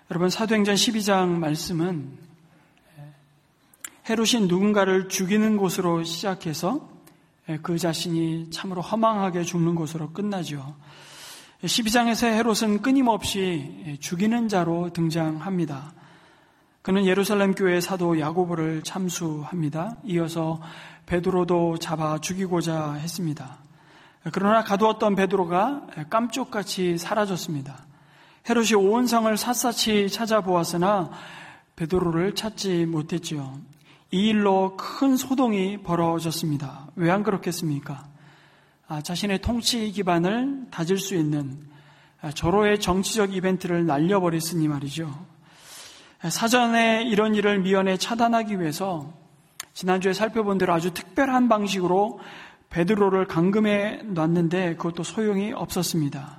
여러분, 사도행전 12장 말씀은 헤롯이 누군가를 죽이는 곳으로 시작해서 그 자신이 참으로 허망하게 죽는 곳으로 끝나죠. 12장에서 헤롯은 끊임없이 죽이는 자로 등장합니다. 그는 예루살렘 교회 사도 야고보를 참수합니다. 이어서 베드로도 잡아 죽이고자 했습니다. 그러나 가두었던 베드로가 깜쪽같이 사라졌습니다. 헤롯이 온 성을 샅샅이 찾아보았으나 베드로를 찾지 못했지요. 이 일로 큰 소동이 벌어졌습니다. 왜 안 그렇겠습니까? 자신의 통치 기반을 다질 수 있는 절호의 정치적 이벤트를 날려버렸으니 말이죠. 사전에 이런 일을 미연에 차단하기 위해서 지난주에 살펴본 대로 아주 특별한 방식으로 베드로를 감금해 놨는데 그것도 소용이 없었습니다.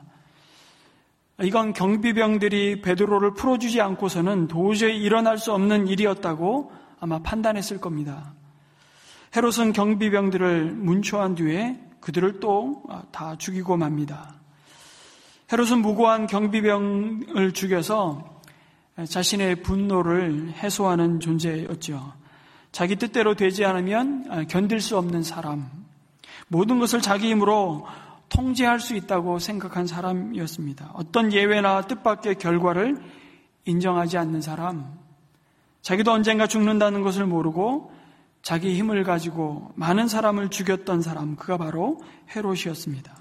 이건 경비병들이 베드로를 풀어주지 않고서는 도저히 일어날 수 없는 일이었다고 아마 판단했을 겁니다. 헤롯은 경비병들을 문초한 뒤에 그들을 또 다 죽이고 맙니다. 헤롯은 무고한 경비병을 죽여서 자신의 분노를 해소하는 존재였죠. 자기 뜻대로 되지 않으면 견딜 수 없는 사람, 모든 것을 자기 힘으로 통제할 수 있다고 생각한 사람이었습니다. 어떤 예외나 뜻밖의 결과를 인정하지 않는 사람, 자기도 언젠가 죽는다는 것을 모르고 자기 힘을 가지고 많은 사람을 죽였던 사람, 그가 바로 헤롯이었습니다.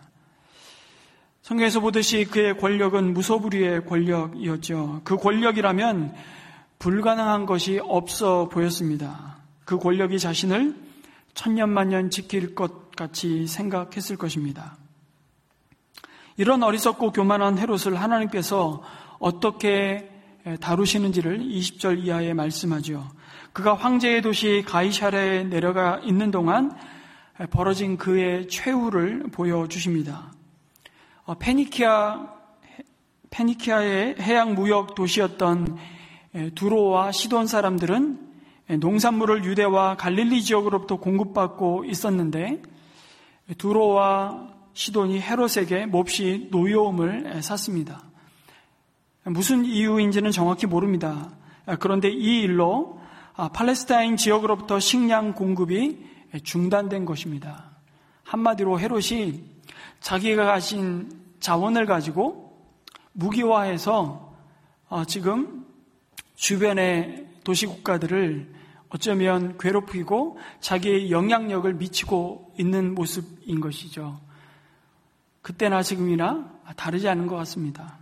성경에서 보듯이 그의 권력은 무소불위의 권력이었죠. 그 권력이라면 불가능한 것이 없어 보였습니다. 그 권력이 자신을 천년만년 지킬 것 같이 생각했을 것입니다. 이런 어리석고 교만한 헤롯을 하나님께서 어떻게 다루시는지를 20절 이하에 말씀하죠. 그가 황제의 도시 가이사랴에 내려가 있는 동안 벌어진 그의 최후를 보여주십니다. 페니키아의 해양 무역 도시였던 두로와 시돈 사람들은 농산물을 유대와 갈릴리 지역으로부터 공급받고 있었는데 두로와 시돈이 헤롯에게 몹시 노여움을 샀습니다. 무슨 이유인지는 정확히 모릅니다. 그런데 이 일로 팔레스타인 지역으로부터 식량 공급이 중단된 것입니다. 한마디로 헤롯이 자기가 가진 자원을 가지고 무기화해서 지금 주변의 도시국가들을 어쩌면 괴롭히고 자기의 영향력을 미치고 있는 모습인 것이죠. 그때나 지금이나 다르지 않은 것 같습니다.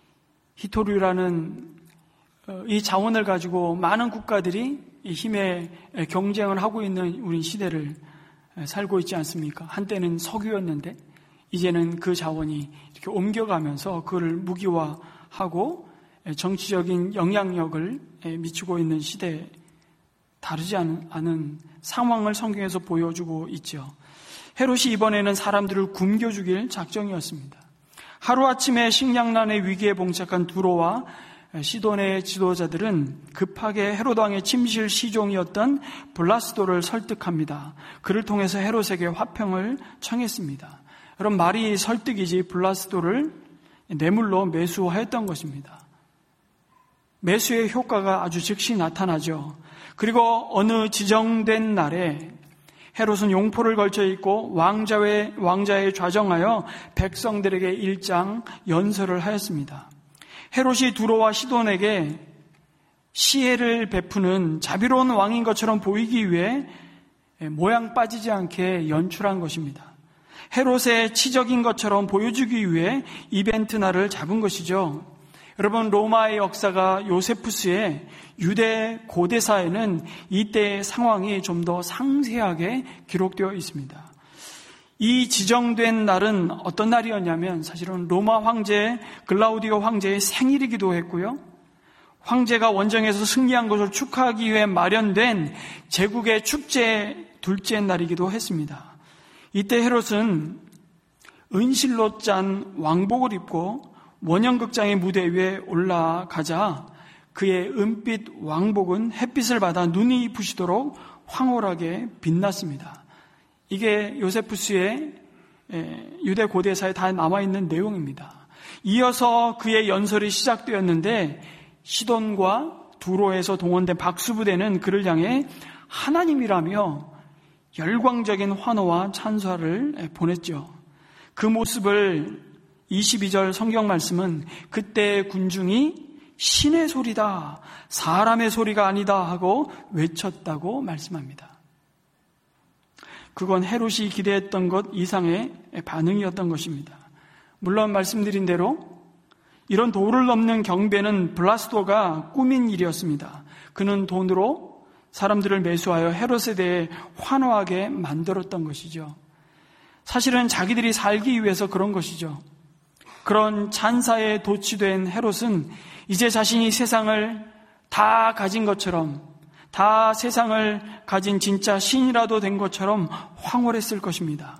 히토류라는 이 자원을 가지고 많은 국가들이 힘의 경쟁을 하고 있는 우리 시대를 살고 있지 않습니까? 한때는 석유였는데 이제는 그 자원이 이렇게 옮겨가면서 그를 무기화하고 정치적인 영향력을 미치고 있는 시대에 다르지 않은 상황을 성경에서 보여주고 있죠. 헤롯이 이번에는 사람들을 굶겨 죽일 작정이었습니다. 하루아침에 식량난의 위기에 봉착한 두로와 시돈의 지도자들은 급하게 헤롯 왕의 침실 시종이었던 블라스도를 설득합니다. 그를 통해서 헤롯에게 화평을 청했습니다. 여러분, 말이 설득이지 블라스도를 뇌물로 매수하였던 것입니다. 매수의 효과가 아주 즉시 나타나죠. 그리고 어느 지정된 날에 헤롯은 용포를 걸쳐 입고 왕자에 좌정하여 백성들에게 일장 연설을 하였습니다. 헤롯이 두로와 시돈에게 시혜를 베푸는 자비로운 왕인 것처럼 보이기 위해 모양 빠지지 않게 연출한 것입니다. 헤롯의 치적인 것처럼 보여주기 위해 이벤트 날을 잡은 것이죠. 여러분, 로마의 역사가 요세푸스의 유대 고대사에는 이때의 상황이 좀 더 상세하게 기록되어 있습니다. 이 지정된 날은 어떤 날이었냐면 사실은 로마 황제 글라우디오 황제의 생일이기도 했고요. 황제가 원정에서 승리한 것을 축하하기 위해 마련된 제국의 축제 둘째 날이기도 했습니다. 이때 헤롯은 은실로 짠 왕복을 입고 원형극장의 무대 위에 올라가자 그의 은빛 왕복은 햇빛을 받아 눈이 부시도록 황홀하게 빛났습니다. 이게 요세푸스의 유대 고대사에 다 남아있는 내용입니다. 이어서 그의 연설이 시작되었는데 시돈과 두로에서 동원된 박수부대는 그를 향해 하나님이라며 열광적인 환호와 찬사를 보냈죠. 그 모습을 22절 성경 말씀은 그때 군중이 신의 소리다, 사람의 소리가 아니다 하고 외쳤다고 말씀합니다. 그건 헤롯이 기대했던 것 이상의 반응이었던 것입니다. 물론 말씀드린 대로 이런 도를 넘는 경배는 블라스도가 꾸민 일이었습니다. 그는 돈으로 사람들을 매수하여 헤롯에 대해 환호하게 만들었던 것이죠. 사실은 자기들이 살기 위해서 그런 것이죠. 그런 찬사에 도취된 헤롯은 이제 자신이 세상을 다 가진 것처럼, 다 세상을 가진 진짜 신이라도 된 것처럼 황홀했을 것입니다.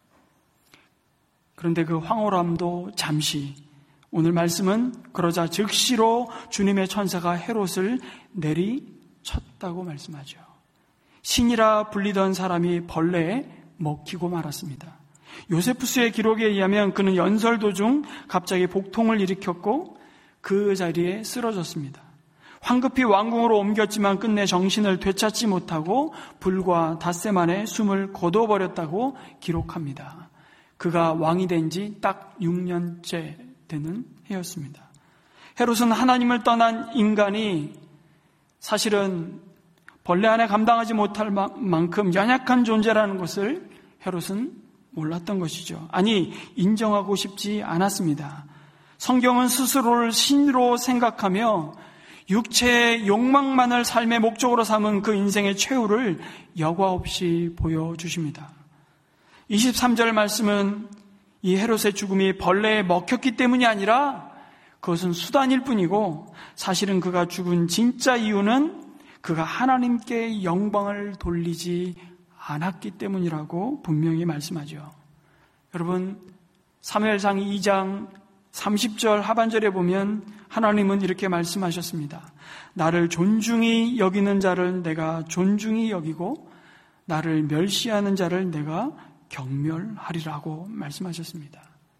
그런데 그 황홀함도 잠시, 오늘 말씀은 그러자 즉시로 주님의 천사가 헤롯을 내리쳤다고 말씀하죠. 신이라 불리던 사람이 벌레에 먹히고 말았습니다. 요세푸스의 기록에 의하면 그는 연설 도중 갑자기 복통을 일으켰고 그 자리에 쓰러졌습니다. 황급히 왕궁으로 옮겼지만 끝내 정신을 되찾지 못하고 불과 닷새 만에 숨을 거둬버렸다고 기록합니다. 그가 왕이 된 지 딱 6년째 되는 해였습니다. 헤롯은 하나님을 떠난 인간이 사실은 벌레 안에 감당하지 못할 만큼 연약한 존재라는 것을 헤롯은 몰랐던 것이죠. 아니, 인정하고 싶지 않았습니다. 성경은 스스로를 신으로 생각하며 육체의 욕망만을 삶의 목적으로 삼은 그 인생의 최후를 여과 없이 보여주십니다. 23절 말씀은 이 헤롯의 죽음이 벌레에 먹혔기 때문이 아니라 그것은 수단일 뿐이고 사실은 그가 죽은 진짜 이유는 그가 하나님께 영광을 돌리지 않았기 때문이라고 분명히 말씀하죠. 여러분, 사무엘상 2장 30절 하반절에 보면 하나님은 이렇게 말씀하셨습니다. 나를 존중히 여기는 자를 내가 존중히 여기고 나를 멸시하는 자를 내가 경멸하리라고 말씀하셨습니다.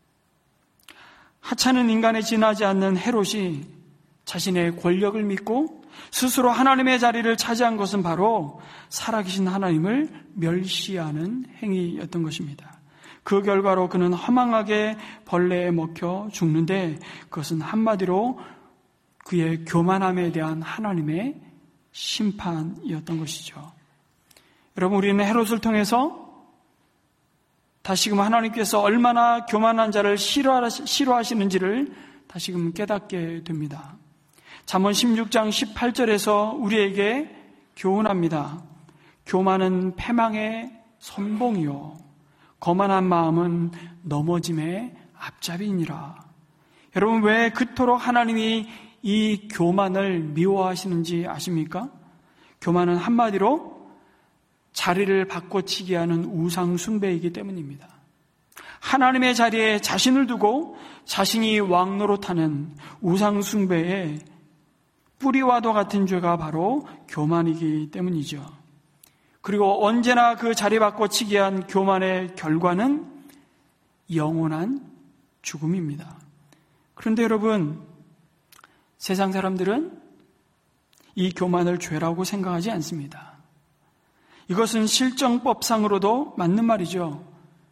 하찮은 인간에 지나지 않는 헤롯이 자신의 권력을 믿고 스스로 하나님의 자리를 차지한 것은 바로 살아계신 하나님을 멸시하는 행위였던 것입니다. 그 결과로 그는 허망하게 벌레에 먹혀 죽는데 그것은 한마디로 그의 교만함에 대한 하나님의 심판이었던 것이죠. 여러분, 우리는 헤롯을 통해서 다시금 하나님께서 얼마나 교만한 자를 싫어하시는지를 다시금 깨닫게 됩니다. 잠언 16장 18절에서 우리에게 교훈합니다. 교만은 패망의 선봉이요 거만한 마음은 넘어짐의 앞잡이니라. 여러분, 왜 그토록 하나님이 이 교만을 미워하시는지 아십니까? 교만은 한마디로 자리를 바꿔치기 하는 우상 숭배이기 때문입니다. 하나님의 자리에 자신을 두고 자신이 왕노릇하는 우상 숭배의 뿌리와도 같은 죄가 바로 교만이기 때문이죠. 그리고 언제나 그 자리 바꿔치기한 교만의 결과는 영원한 죽음입니다. 그런데 여러분, 세상 사람들은 이 교만을 죄라고 생각하지 않습니다. 이것은 실정법상으로도 맞는 말이죠.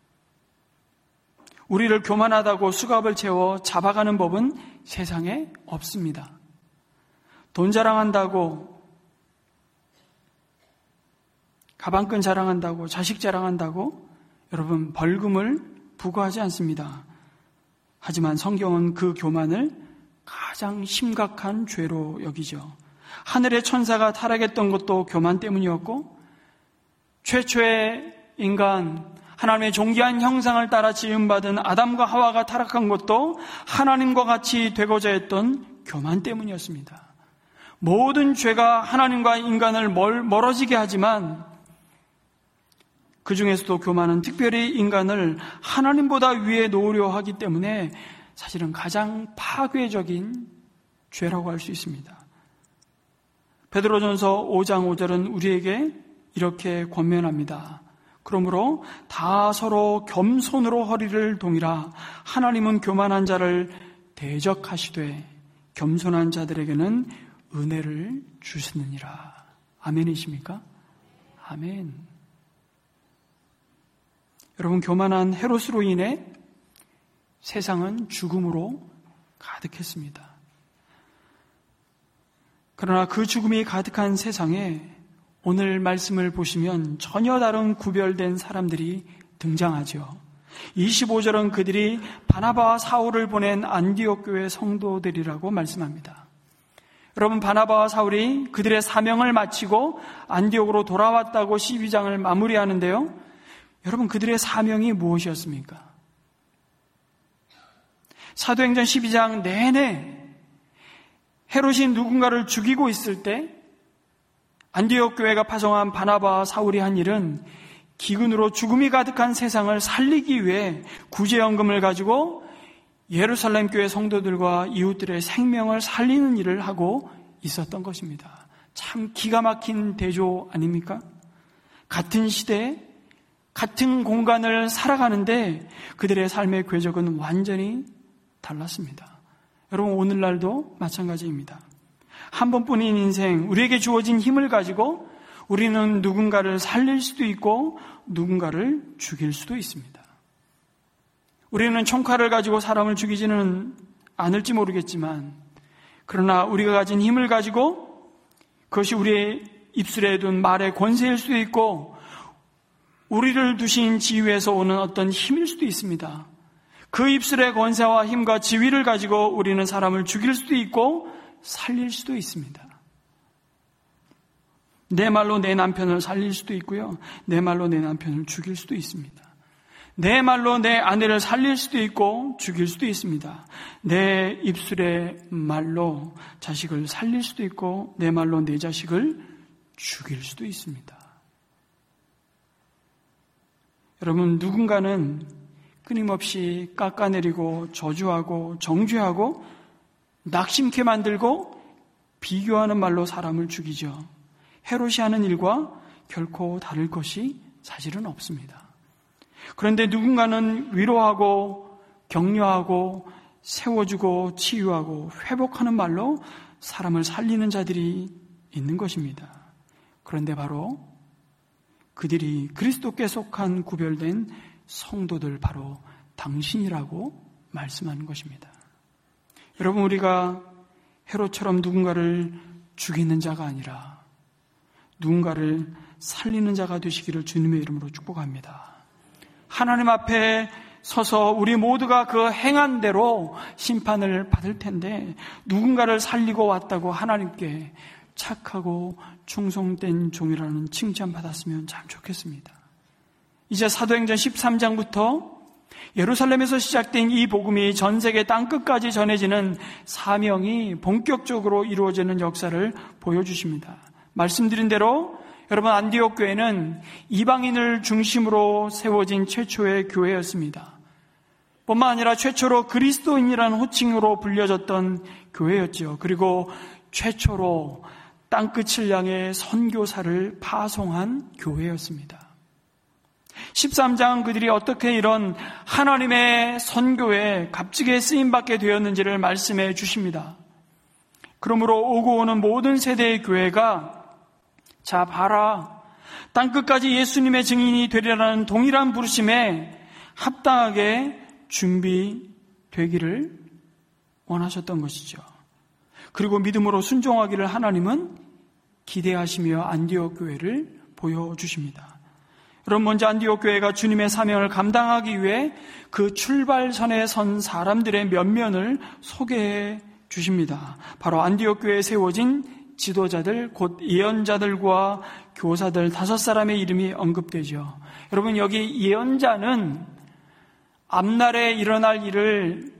우리를 교만하다고 수갑을 채워 잡아가는 법은 세상에 없습니다. 돈 자랑한다고, 가방끈 자랑한다고, 자식 자랑한다고 여러분 벌금을 부과하지 않습니다. 하지만 성경은 그 교만을 가장 심각한 죄로 여기죠. 하늘의 천사가 타락했던 것도 교만 때문이었고 최초의 인간, 하나님의 존귀한 형상을 따라 지음받은 아담과 하와가 타락한 것도 하나님과 같이 되고자 했던 교만 때문이었습니다. 모든 죄가 하나님과 인간을 멀어지게 하지만 그 중에서도 교만은 특별히 인간을 하나님보다 위에 놓으려 하기 때문에 사실은 가장 파괴적인 죄라고 할 수 있습니다. 베드로전서 5장 5절은 우리에게 이렇게 권면합니다. 그러므로 다 서로 겸손으로 허리를 동이라. 하나님은 교만한 자를 대적하시되 겸손한 자들에게는 은혜를 주시느니라. 아멘이십니까? 아멘. 여러분, 교만한 헤롯으로 인해 세상은 죽음으로 가득했습니다. 그러나 그 죽음이 가득한 세상에 오늘 말씀을 보시면 전혀 다른 구별된 사람들이 등장하죠. 25절은 그들이 바나바와 사울을 보낸 안디옥 교회 성도들이라고 말씀합니다. 여러분, 바나바와 사울이 그들의 사명을 마치고 안디옥으로 돌아왔다고 12장을 마무리하는데요. 여러분, 그들의 사명이 무엇이었습니까? 사도행전 12장 내내 헤롯이 누군가를 죽이고 있을 때 안디옥 교회가 파송한 바나바와 사울이 한 일은 기근으로 죽음이 가득한 세상을 살리기 위해 구제연금을 가지고 예루살렘 교회 성도들과 이웃들의 생명을 살리는 일을 하고 있었던 것입니다. 참 기가 막힌 대조 아닙니까? 같은 시대에 같은 공간을 살아가는데 그들의 삶의 궤적은 완전히 달랐습니다. 여러분, 오늘날도 마찬가지입니다. 한 번뿐인 인생, 우리에게 주어진 힘을 가지고 우리는 누군가를 살릴 수도 있고 누군가를 죽일 수도 있습니다. 우리는 총칼을 가지고 사람을 죽이지는 않을지 모르겠지만, 그러나 우리가 가진 힘을 가지고 그것이 우리의 입술에 둔 말의 권세일 수도 있고 우리를 두신 지위에서 오는 어떤 힘일 수도 있습니다. 그 입술의 권세와 힘과 지위를 가지고 우리는 사람을 죽일 수도 있고 살릴 수도 있습니다. 내 말로 내 남편을 살릴 수도 있고요. 내 말로 내 남편을 죽일 수도 있습니다. 내 말로 내 아내를 살릴 수도 있고 죽일 수도 있습니다. 내 입술의 말로 자식을 살릴 수도 있고 내 말로 내 자식을 죽일 수도 있습니다. 여러분, 누군가는 끊임없이 깎아내리고 저주하고 정죄하고 낙심케 만들고 비교하는 말로 사람을 죽이죠. 헤롯이 하는 일과 결코 다를 것이 사실은 없습니다. 그런데 누군가는 위로하고 격려하고 세워주고 치유하고 회복하는 말로 사람을 살리는 자들이 있는 것입니다. 그런데 바로 그들이 그리스도께 속한 구별된 성도들, 바로 당신이라고 말씀하는 것입니다. 여러분, 우리가 헤롯처럼 누군가를 죽이는 자가 아니라 누군가를 살리는 자가 되시기를 주님의 이름으로 축복합니다. 하나님 앞에 서서 우리 모두가 그 행한 대로 심판을 받을 텐데 누군가를 살리고 왔다고 하나님께 착하고 충성된 종이라는 칭찬받았으면 참 좋겠습니다. 이제 사도행전 13장부터 예루살렘에서 시작된 이 복음이 전 세계 땅끝까지 전해지는 사명이 본격적으로 이루어지는 역사를 보여주십니다. 말씀드린 대로 여러분, 안디옥 교회는 이방인을 중심으로 세워진 최초의 교회였습니다. 뿐만 아니라 최초로 그리스도인이라는 호칭으로 불려졌던 교회였죠. 그리고 최초로 땅끝을 향해 선교사를 파송한 교회였습니다. 13장 그들이 어떻게 이런 하나님의 선교에 값지게 쓰임받게 되었는지를 말씀해 주십니다. 그러므로 오고 오는 모든 세대의 교회가 자 봐라, 땅끝까지 예수님의 증인이 되리라는 동일한 부르심에 합당하게 준비되기를 원하셨던 것이죠. 그리고 믿음으로 순종하기를 하나님은 기대하시며 안디옥 교회를 보여주십니다. 여러분, 먼저 안디옥 교회가 주님의 사명을 감당하기 위해 그 출발선에 선 사람들의 면면을 소개해 주십니다. 바로 안디옥 교회에 세워진 지도자들, 곧 예언자들과 교사들 5사람의 이름이 언급되죠. 여러분, 여기 예언자는 앞날에 일어날 일을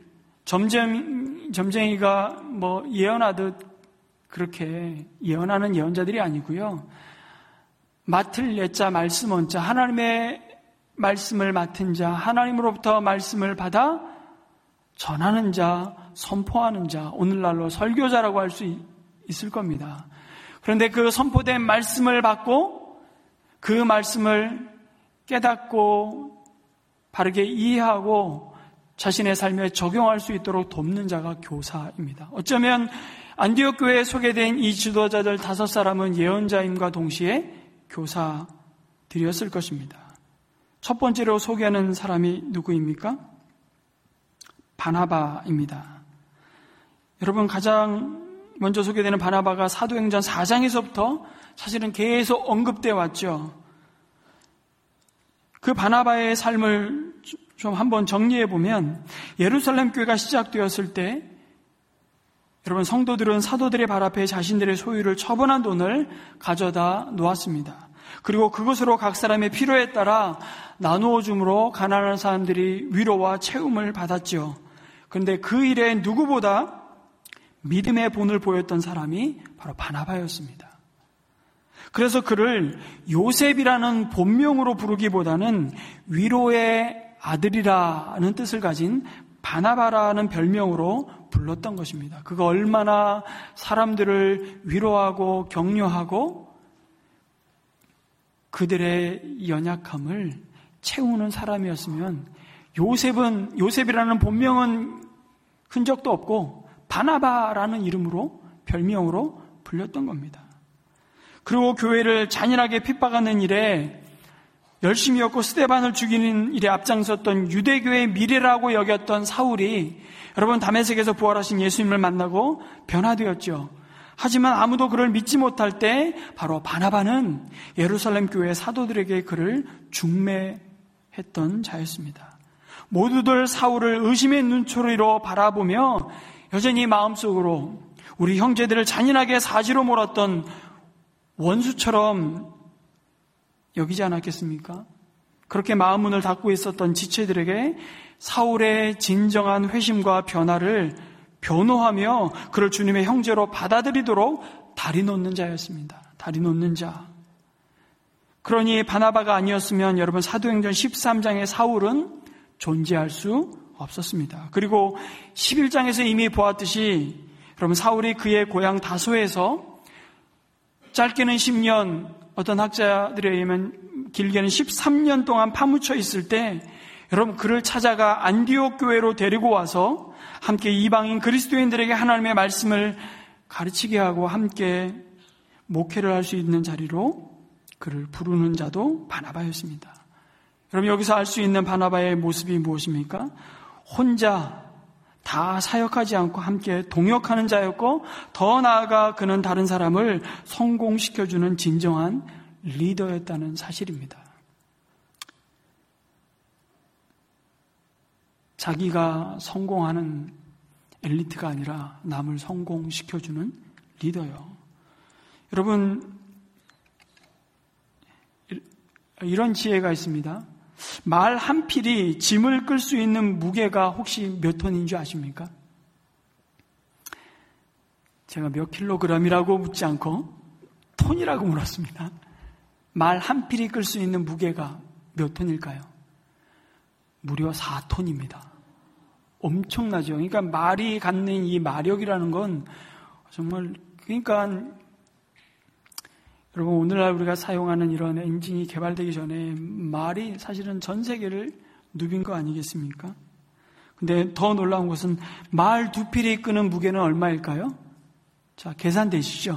점쟁이가 예언하듯 그렇게 예언하는 예언자들이 아니고요. 맡을 예자, 말씀 원자, 하나님의 말씀을 맡은 자, 하나님으로부터 말씀을 받아 전하는 자, 선포하는 자, 오늘날로 설교자라고 할 수 있을 겁니다. 그런데 그 선포된 말씀을 받고 그 말씀을 깨닫고 바르게 이해하고 자신의 삶에 적용할 수 있도록 돕는 자가 교사입니다. 어쩌면 안디옥 교회에 소개된 이 지도자들 5사람은 예언자임과 동시에 교사들이었을 것입니다. 첫 번째로 소개하는 사람이 누구입니까? 바나바입니다. 여러분, 가장 먼저 소개되는 바나바가 사도행전 4장에서부터 사실은 계속 언급되어 왔죠. 그 바나바의 삶을 좀 한번 정리해 보면, 예루살렘 교회가 시작되었을 때 여러분, 성도들은 사도들의 발 앞에 자신들의 소유를 처분한 돈을 가져다 놓았습니다. 그리고 그것으로 각 사람의 필요에 따라 나누어 줌으로 가난한 사람들이 위로와 채움을 받았죠. 그런데 그 일에 누구보다 믿음의 본을 보였던 사람이 바로 바나바였습니다. 그래서 그를 요셉이라는 본명으로 부르기보다는 위로의 아들이라는 뜻을 가진 바나바라는 별명으로 불렀던 것입니다. 그가 얼마나 사람들을 위로하고 격려하고 그들의 연약함을 채우는 사람이었으면, 요셉이라는 본명은 흔적도 없고 바나바라는 이름으로, 별명으로 불렸던 겁니다. 그리고 교회를 잔인하게 핍박하는 일에 열심히였고 스데반을 죽이는 일에 앞장섰던 유대교의 미래라고 여겼던 사울이 여러분, 다메섹에서 부활하신 예수님을 만나고 변화되었죠. 하지만 아무도 그를 믿지 못할 때 바로 바나바는 예루살렘 교회 사도들에게 그를 중매했던 자였습니다. 모두들 사울을 의심의 눈초리로 바라보며 여전히 마음속으로 우리 형제들을 잔인하게 사지로 몰았던 원수처럼 여기지 않았겠습니까? 그렇게 마음문을 닫고 있었던 지체들에게 사울의 진정한 회심과 변화를 변호하며 그를 주님의 형제로 받아들이도록 다리 놓는 자였습니다. 다리 놓는 자. 그러니 바나바가 아니었으면 여러분, 사도행전 13장의 사울은 존재할 수 없었습니다. 그리고 11장에서 이미 보았듯이 여러분, 사울이 그의 고향 다소에서 짧게는 10년, 어떤 학자들에 의하면 길게는 13년 동안 파묻혀 있을 때 여러분, 그를 찾아가 안디옥 교회로 데리고 와서 함께 이방인 그리스도인들에게 하나님의 말씀을 가르치게 하고 함께 목회를 할 수 있는 자리로 그를 부르는 자도 바나바였습니다. 여러분, 여기서 알 수 있는 바나바의 모습이 무엇입니까? 혼자 다 사역하지 않고 함께 동역하는 자였고, 더 나아가 그는 다른 사람을 성공시켜주는 진정한 리더였다는 사실입니다. 자기가 성공하는 엘리트가 아니라 남을 성공시켜주는 리더요. 여러분, 이런 지혜가 있습니다. 말 한 필이 짐을 끌 수 있는 무게가 혹시 몇 톤인 줄 아십니까? 제가 몇 킬로그램이라고 묻지 않고 톤이라고 물었습니다. 말 한 필이 끌 수 있는 무게가 몇 톤일까요? 무려 4톤입니다. 엄청나죠. 그러니까 말이 갖는 이 마력이라는 건 정말, 그러니까 여러분, 오늘날 우리가 사용하는 이런 엔진이 개발되기 전에 말이 사실은 전 세계를 누빈 거 아니겠습니까? 근데 더 놀라운 것은 말 2필이 끄는 무게는 얼마일까요? 자, 계산되시죠?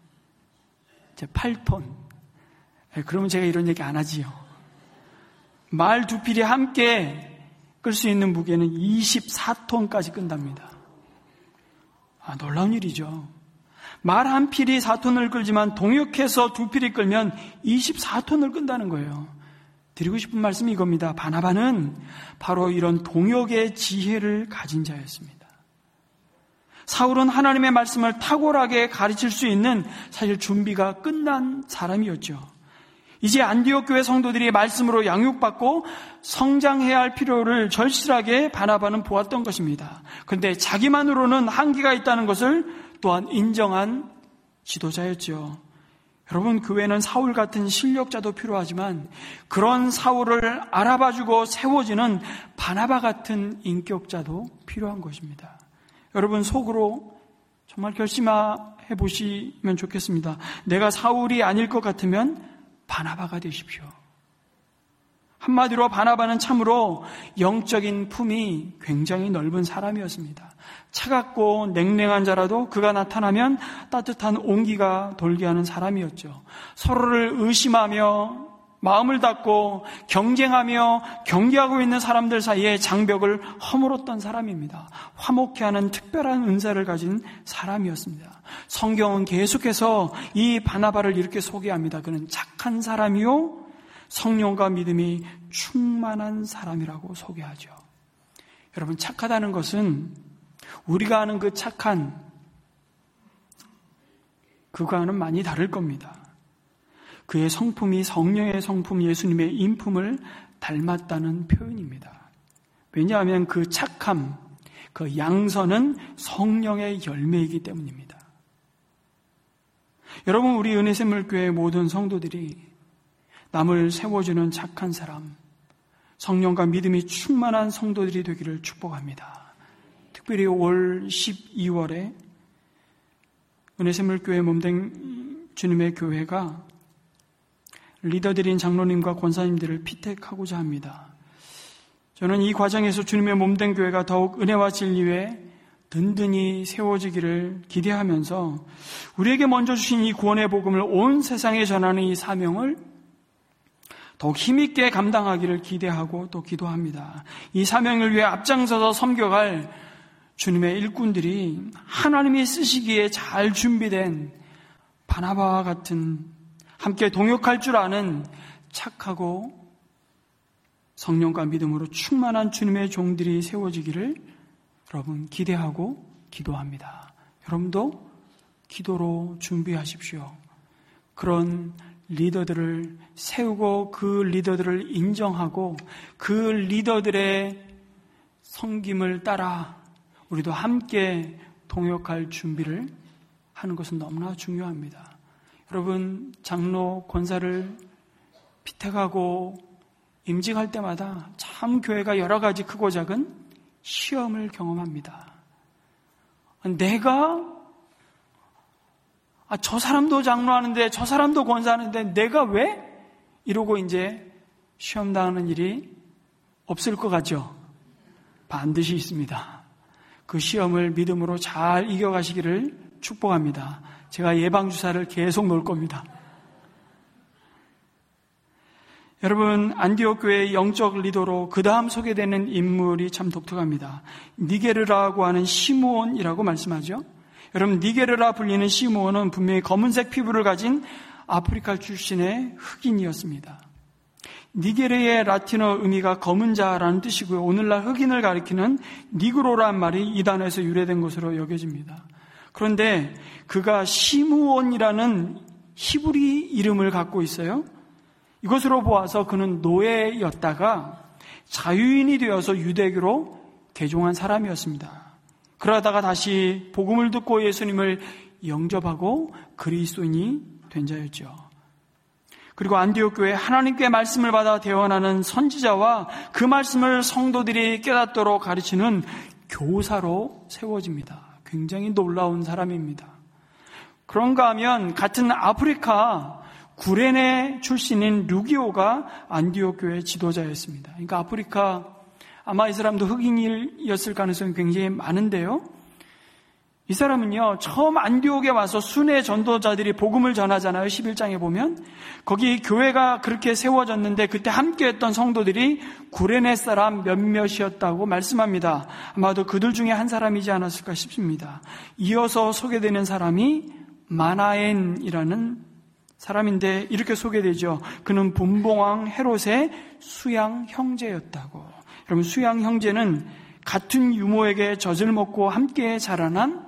8톤. 그러면 제가 이런 얘기 안 하지요. 말 2필이 함께 끌 수 있는 무게는 24톤까지 끈답니다. 놀라운 일이죠. 말 한 필이 4톤을 끌지만 동역해서 2필이 끌면 24톤을 끈다는 거예요. 드리고 싶은 말씀이 이겁니다. 바나바는 바로 이런 동역의 지혜를 가진 자였습니다. 사울은 하나님의 말씀을 탁월하게 가르칠 수 있는 사실 준비가 끝난 사람이었죠. 이제 안디옥 교회 성도들이 말씀으로 양육받고 성장해야 할 필요를 절실하게 바나바는 보았던 것입니다. 그런데 자기만으로는 한계가 있다는 것을 또한 인정한 지도자였죠. 여러분, 교회는 사울 같은 실력자도 필요하지만 그런 사울을 알아봐주고 세워지는 바나바 같은 인격자도 필요한 것입니다. 여러분, 속으로 정말 결심해 보시면 좋겠습니다. 내가 사울이 아닐 것 같으면 바나바가 되십시오. 한마디로 바나바는 참으로 영적인 품이 굉장히 넓은 사람이었습니다. 차갑고 냉랭한 자라도 그가 나타나면 따뜻한 온기가 돌게 하는 사람이었죠. 서로를 의심하며 마음을 닫고 경쟁하며 경계하고 있는 사람들 사이에 장벽을 허물었던 사람입니다. 화목해하는 특별한 은사를 가진 사람이었습니다. 성경은 계속해서 이 바나바를 이렇게 소개합니다. 그는 착한 사람이요 성령과 믿음이 충만한 사람이라고 소개하죠. 여러분, 착하다는 것은 우리가 아는 그 착한 그거와는 많이 다를 겁니다. 그의 성품이 성령의 성품, 예수님의 인품을 닮았다는 표현입니다. 왜냐하면 그 착함, 그 양선은 성령의 열매이기 때문입니다. 여러분, 우리 은혜샘물교회 모든 성도들이 남을 세워주는 착한 사람, 성령과 믿음이 충만한 성도들이 되기를 축복합니다. 특별히 올 12월에 은혜샘물교회 몸된 주님의 교회가 리더들인 장로님과 권사님들을 피택하고자 합니다. 저는 이 과정에서 주님의 몸된 교회가 더욱 은혜와 진리에 든든히 세워지기를 기대하면서 우리에게 먼저 주신 이 구원의 복음을 온 세상에 전하는 이 사명을 더욱 힘있게 감당하기를 기대하고 또 기도합니다. 이 사명을 위해 앞장서서 섬겨갈 주님의 일꾼들이 하나님이 쓰시기에 잘 준비된 바나바와 같은 함께 동역할 줄 아는 착하고 성령과 믿음으로 충만한 주님의 종들이 세워지기를 여러분 기대하고 기도합니다. 여러분도 기도로 준비하십시오. 그런 리더들을 세우고 그 리더들을 인정하고 그 리더들의 섬김을 따라 우리도 함께 동역할 준비를 하는 것은 너무나 중요합니다. 여러분, 장로, 권사를 피택하고 임직할 때마다 참 교회가 여러 가지 크고 작은 시험을 경험합니다. 내가 저 사람도 장로하는데 저 사람도 권사하는데 내가 왜? 이러고 이제 시험당하는 일이 없을 것 같죠? 반드시 있습니다. 그 시험을 믿음으로 잘 이겨가시기를 축복합니다. 제가 예방주사를 계속 놓을 겁니다. 여러분, 안디옥 교회의 영적 리더로 그 다음 소개되는 인물이 참 독특합니다. 니게르라고 하는 시므온이라고 말씀하죠. 여러분, 니게르라 불리는 시므온은 분명히 검은색 피부를 가진 아프리카 출신의 흑인이었습니다. 니게르의 라틴어 의미가 검은 자라는 뜻이고요. 오늘날 흑인을 가리키는 니그로란 말이 이 단어에서 유래된 것으로 여겨집니다. 그런데 그가 시므온이라는 히브리 이름을 갖고 있어요. 이것으로 보아서 그는 노예였다가 자유인이 되어서 유대교로 개종한 사람이었습니다. 그러다가 다시 복음을 듣고 예수님을 영접하고 그리스도인이 된 자였죠. 그리고 안디옥 교회 하나님께 말씀을 받아 대원하는 선지자와 그 말씀을 성도들이 깨닫도록 가르치는 교사로 세워집니다. 굉장히 놀라운 사람입니다. 그런가 하면 같은 아프리카 구레네 출신인 루기오가 안디옥 교회 지도자였습니다. 그러니까 아프리카, 아마 이 사람도 흑인이었을 가능성이 굉장히 많은데요. 이 사람은요, 처음 안디옥에 와서 순회 전도자들이 복음을 전하잖아요. 11장에 보면. 거기 교회가 그렇게 세워졌는데 그때 함께했던 성도들이 구레네 사람 몇몇이었다고 말씀합니다. 아마도 그들 중에 한 사람이지 않았을까 싶습니다. 이어서 소개되는 사람이 마나엔이라는 사람인데 이렇게 소개되죠. 그는 분봉왕 헤롯의 수양 형제였다고. 여러분, 수양 형제는 같은 유모에게 젖을 먹고 함께 자라난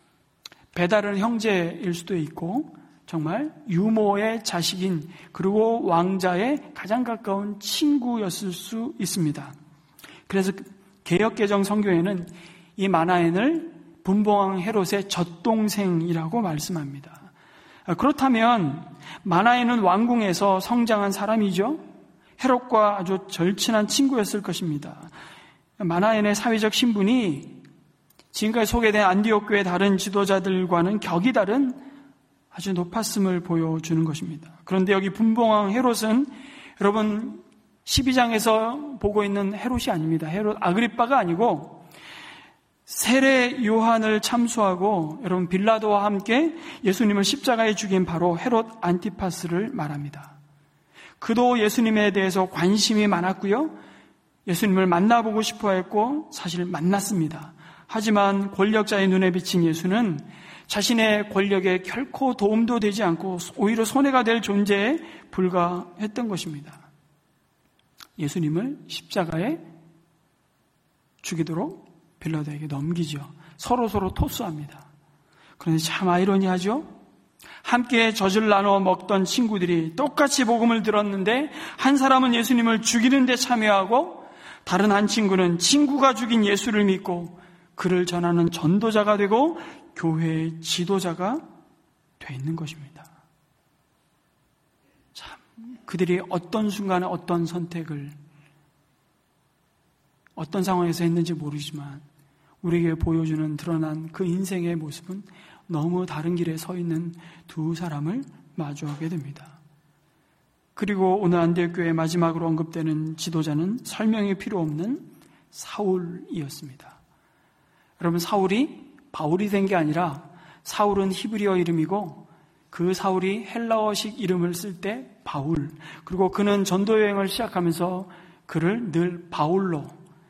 배다른 형제일 수도 있고 정말 유모의 자식인 그리고 왕자의 가장 가까운 친구였을 수 있습니다. 그래서 개역개정 성경에는 이 마나엔을 분봉왕 헤롯의 젖동생이라고 말씀합니다. 그렇다면 마나엔은 왕궁에서 성장한 사람이죠. 헤롯과 아주 절친한 친구였을 것입니다. 마나엔의 사회적 신분이 지금까지 소개된 안디옥 교회 다른 지도자들과는 격이 다른 아주 높았음을 보여주는 것입니다. 그런데 여기 분봉왕 헤롯은 여러분 12장에서 보고 있는 헤롯이 아닙니다. 헤롯 아그리빠가 아니고 세례 요한을 참수하고 여러분 빌라도와 함께 예수님을 십자가에 죽인 바로 헤롯 안티파스를 말합니다. 그도 예수님에 대해서 관심이 많았고요. 예수님을 만나보고 싶어 했고 사실 만났습니다. 하지만 권력자의 눈에 비친 예수는 자신의 권력에 결코 도움도 되지 않고 오히려 손해가 될 존재에 불과했던 것입니다. 예수님을 십자가에 죽이도록 빌라도에게 넘기죠. 서로 토스합니다. 그런데 참 아이러니하죠? 함께 젖을 나눠 먹던 친구들이 똑같이 복음을 들었는데 한 사람은 예수님을 죽이는 데 참여하고 다른 한 친구는 친구가 죽인 예수를 믿고 그를 전하는 전도자가 되고 교회의 지도자가 돼 있는 것입니다. 참 그들이 어떤 순간에 어떤 선택을 어떤 상황에서 했는지 모르지만 우리에게 보여주는 드러난 그 인생의 모습은 너무 다른 길에 서 있는 두 사람을 마주하게 됩니다. 그리고 오늘 안디옥교회 마지막으로 언급되는 지도자는 설명이 필요 없는 사울이었습니다. 여러분 사울이 바울이 된 게 아니라 사울은 히브리어 이름이고 그 사울이 헬라어식 이름을 쓸 때 바울, 그리고 그는 전도 여행을 시작하면서 그를 늘 바울로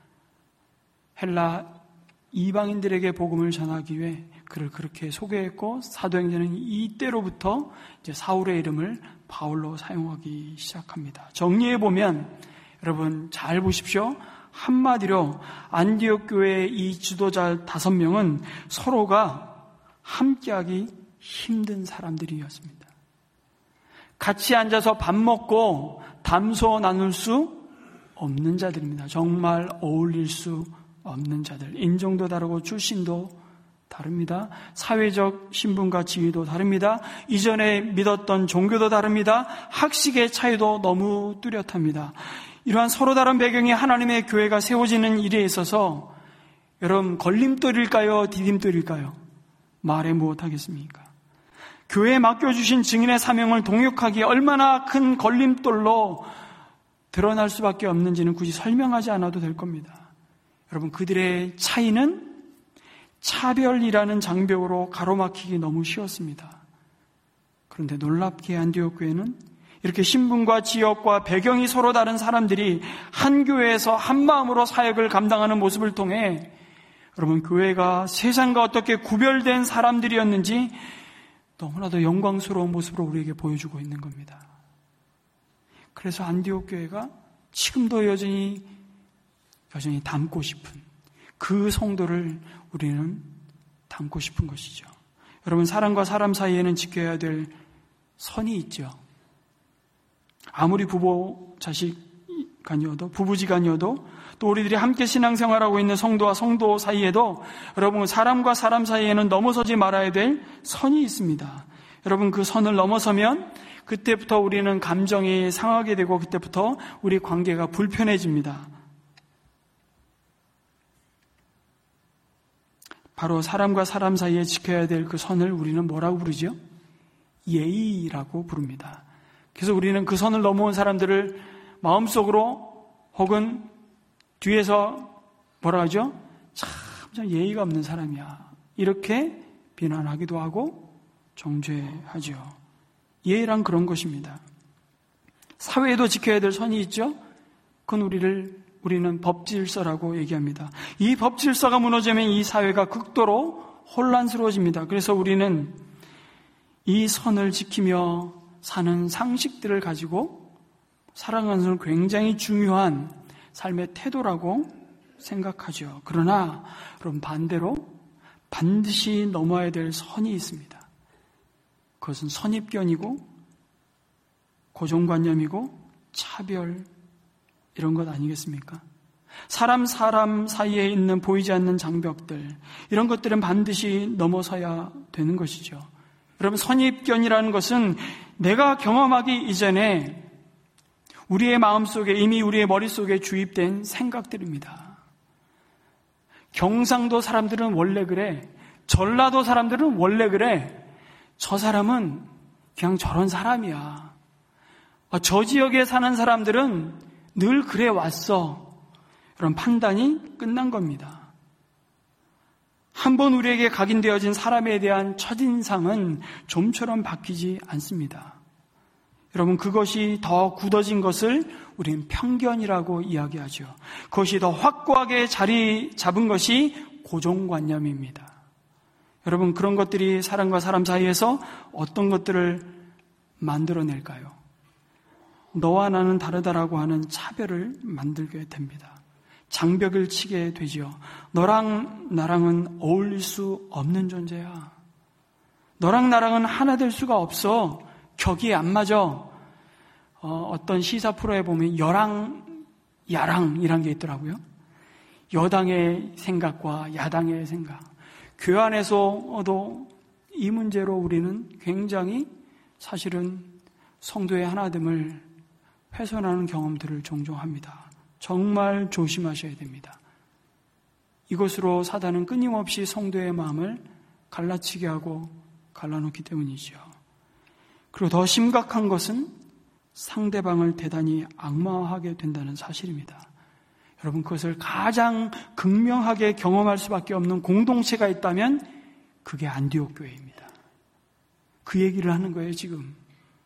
헬라 이방인들에게 복음을 전하기 위해 그를 그렇게 소개했고 사도행전은 이때로부터 이제 사울의 이름을 바울로 사용하기 시작합니다. 정리해 보면 여러분 잘 보십시오. 한마디로 안디옥 교회의 이 지도자 5명은 서로가 함께하기 힘든 사람들이었습니다. 같이 앉아서 밥 먹고 담소 나눌 수 없는 자들입니다. 정말 어울릴 수 없는 자들. 인종도 다르고 출신도 다릅니다. 사회적 신분과 지위도 다릅니다. 이전에 믿었던 종교도 다릅니다. 학식의 차이도 너무 뚜렷합니다. 이러한 서로 다른 배경의 하나님의 교회가 세워지는 일에 있어서 여러분 걸림돌일까요? 디딤돌일까요? 말해 무엇하겠습니까? 교회에 맡겨주신 증인의 사명을 동역하기에 얼마나 큰 걸림돌로 드러날 수밖에 없는지는 굳이 설명하지 않아도 될 겁니다. 여러분 그들의 차이는 차별이라는 장벽으로 가로막히기 너무 쉬웠습니다. 그런데 놀랍게 안디옥 교회는 이렇게 신분과 지역과 배경이 서로 다른 사람들이 한 교회에서 한 마음으로 사역을 감당하는 모습을 통해 여러분 교회가 세상과 어떻게 구별된 사람들이었는지 너무나도 영광스러운 모습으로 우리에게 보여주고 있는 겁니다. 그래서 안디옥 교회가 지금도 여전히 담고 싶은 그 성도를 우리는 담고 싶은 것이죠. 여러분 사람과 사람 사이에는 지켜야 될 선이 있죠. 아무리 부부지간이어도 또 우리들이 함께 신앙생활하고 있는 성도와 성도 사이에도 여러분 사람과 사람 사이에는 넘어서지 말아야 될 선이 있습니다. 여러분 그 선을 넘어서면 그때부터 우리는 감정이 상하게 되고 그때부터 우리 관계가 불편해집니다. 바로 사람과 사람 사이에 지켜야 될 그 선을 우리는 뭐라고 부르죠? 예의라고 부릅니다. 그래서 우리는 그 선을 넘어온 사람들을 마음속으로 혹은 뒤에서 뭐라 하죠? 참 예의가 없는 사람이야. 이렇게 비난하기도 하고 정죄하죠. 예의란 그런 것입니다. 사회에도 지켜야 될 선이 있죠? 그건 우리는 법질서라고 얘기합니다. 이 법질서가 무너지면 이 사회가 극도로 혼란스러워집니다. 그래서 우리는 이 선을 지키며 사는 상식들을 가지고 살아가는 것은 굉장히 중요한 삶의 태도라고 생각하죠. 그러나 그럼 반대로 반드시 넘어야 될 선이 있습니다. 그것은 선입견이고 고정관념이고 차별 이런 것 아니겠습니까? 사람 사이에 있는 보이지 않는 장벽들 이런 것들은 반드시 넘어서야 되는 것이죠. 여러분 선입견이라는 것은 내가 경험하기 이전에 우리의 마음속에 이미 우리의 머릿속에 주입된 생각들입니다. 경상도 사람들은 원래 그래. 전라도 사람들은 원래 그래. 저 사람은 그냥 저런 사람이야. 저 지역에 사는 사람들은 늘 그래 왔어. 그런 판단이 끝난 겁니다. 한번 우리에게 각인되어진 사람에 대한 첫인상은 좀처럼 바뀌지 않습니다. 여러분, 그것이 더 굳어진 것을 우리는 편견이라고 이야기하죠. 그것이 더 확고하게 자리 잡은 것이 고정관념입니다. 여러분, 그런 것들이 사람과 사람 사이에서 어떤 것들을 만들어낼까요? 너와 나는 다르다라고 하는 차별을 만들게 됩니다. 장벽을 치게 되지요. 너랑 나랑은 어울릴 수 없는 존재야. 너랑 나랑은 하나 될 수가 없어. 격이 안 맞아. 어떤 시사 프로에 보면 여랑, 야랑 이란 게 있더라고요. 여당의 생각과 야당의 생각. 교회 안에서도 이 문제로 우리는 굉장히 사실은 성도의 하나됨을 훼손하는 경험들을 종종 합니다. 정말 조심하셔야 됩니다. 이것으로 사단은 끊임없이 성도의 마음을 갈라치게 하고 갈라놓기 때문이죠. 그리고 더 심각한 것은 상대방을 대단히 악마화하게 된다는 사실입니다. 여러분, 그것을 가장 극명하게 경험할 수밖에 없는 공동체가 있다면 그게 안디옥 교회입니다. 그 얘기를 하는 거예요, 지금.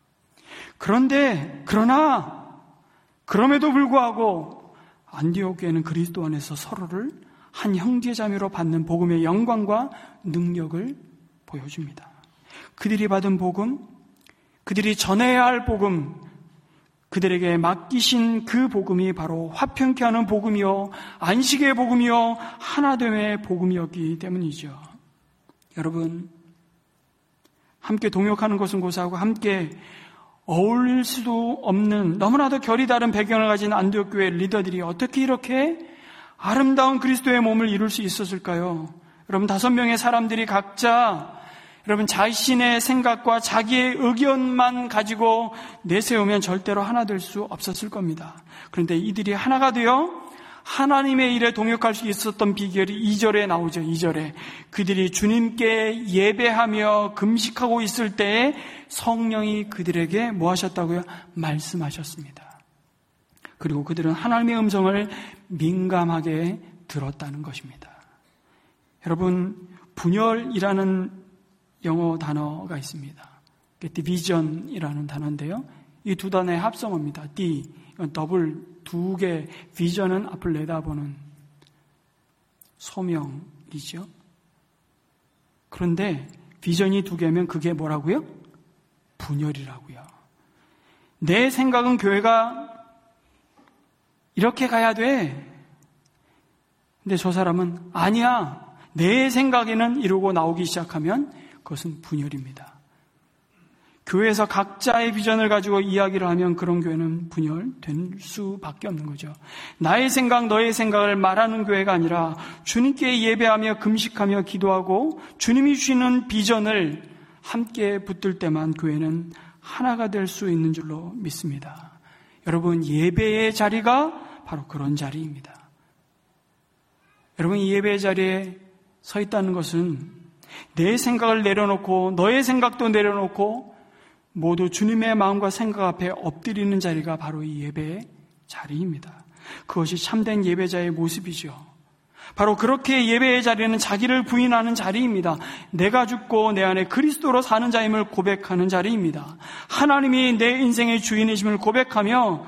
그럼에도 불구하고 안디옥 교회는 그리스도 안에서 서로를 한 형제자매로 받는 복음의 영광과 능력을 보여줍니다. 그들이 받은 복음, 그들이 전해야 할 복음, 그들에게 맡기신 그 복음이 바로 화평케 하는 복음이요, 안식의 복음이요, 하나됨의 복음이었기 때문이죠. 여러분, 함께 동역하는 것은 고사하고 함께 어울릴 수도 없는 너무나도 결이 다른 배경을 가진 안디옥 교회 리더들이 어떻게 이렇게 아름다운 그리스도의 몸을 이룰 수 있었을까요? 여러분, 5명의 사람들이 각자 여러분 자신의 생각과 자기의 의견만 가지고 내세우면 절대로 하나 될 수 없었을 겁니다. 그런데 이들이 하나가 되어 하나님의 일에 동역할 수 있었던 비결이 2절에 나오죠. 2절에 그들이 주님께 예배하며 금식하고 있을 때에 성령이 그들에게 뭐 하셨다고요? 말씀하셨습니다. 그리고 그들은 하나님의 음성을 민감하게 들었다는 것입니다. 여러분, 분열이라는 영어 단어가 있습니다. 디비전이라는 단어인데요. 이 두 단어의 합성어입니다. 이건 더블, 두 개, 비전은 앞을 내다보는 소명이죠. 그런데 비전이 두 개면 그게 뭐라고요? 분열이라고요. 내 생각은 교회가 이렇게 가야 돼. 근데 저 사람은 아니야. 내 생각에는 이러고 나오기 시작하면 그것은 분열입니다. 교회에서 각자의 비전을 가지고 이야기를 하면 그런 교회는 분열될 수밖에 없는 거죠. 나의 생각, 너의 생각을 말하는 교회가 아니라 주님께 예배하며 금식하며 기도하고 주님이 주시는 비전을 함께 붙들 때만 교회는 하나가 될 수 있는 줄로 믿습니다. 여러분, 예배의 자리가 바로 그런 자리입니다. 여러분, 이 예배의 자리에 서 있다는 것은 내 생각을 내려놓고 너의 생각도 내려놓고 모두 주님의 마음과 생각 앞에 엎드리는 자리가 바로 이 예배의 자리입니다. 그것이 참된 예배자의 모습이죠. 바로 그렇게 예배의 자리는 자기를 부인하는 자리입니다. 내가 죽고 내 안에 그리스도로 사는 자임을 고백하는 자리입니다. 하나님이 내 인생의 주인이심을 고백하며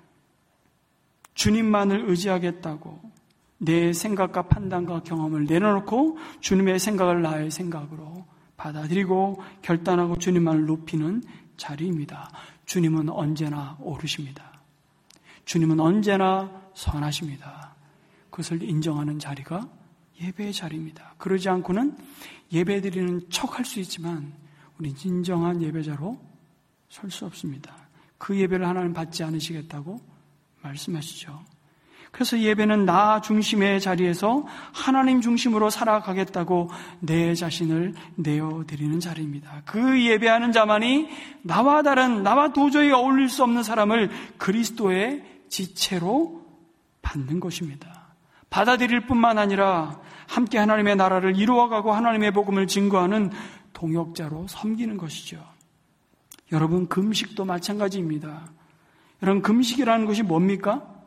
주님만을 의지하겠다고 내 생각과 판단과 경험을 내려놓고 주님의 생각을 나의 생각으로 받아들이고 결단하고 주님만을 높이는 자리입니다. 주님은 언제나 옳으십니다. 주님은 언제나 선하십니다. 그것을 인정하는 자리가 예배의 자리입니다. 그러지 않고는 예배드리는 척할 수 있지만 우리 진정한 예배자로 설 수 없습니다. 그 예배를 하나님 받지 않으시겠다고 말씀하시죠. 그래서 예배는 나 중심의 자리에서 하나님 중심으로 살아가겠다고 내 자신을 내어드리는 자리입니다. 그 예배하는 자만이 나와 다른, 나와 도저히 어울릴 수 없는 사람을 그리스도의 지체로 받는 것입니다. 받아들일 뿐만 아니라 함께 하나님의 나라를 이루어가고 하나님의 복음을 증거하는 동역자로 섬기는 것이죠. 여러분, 금식도 마찬가지입니다. 여러분, 금식이라는 것이 뭡니까?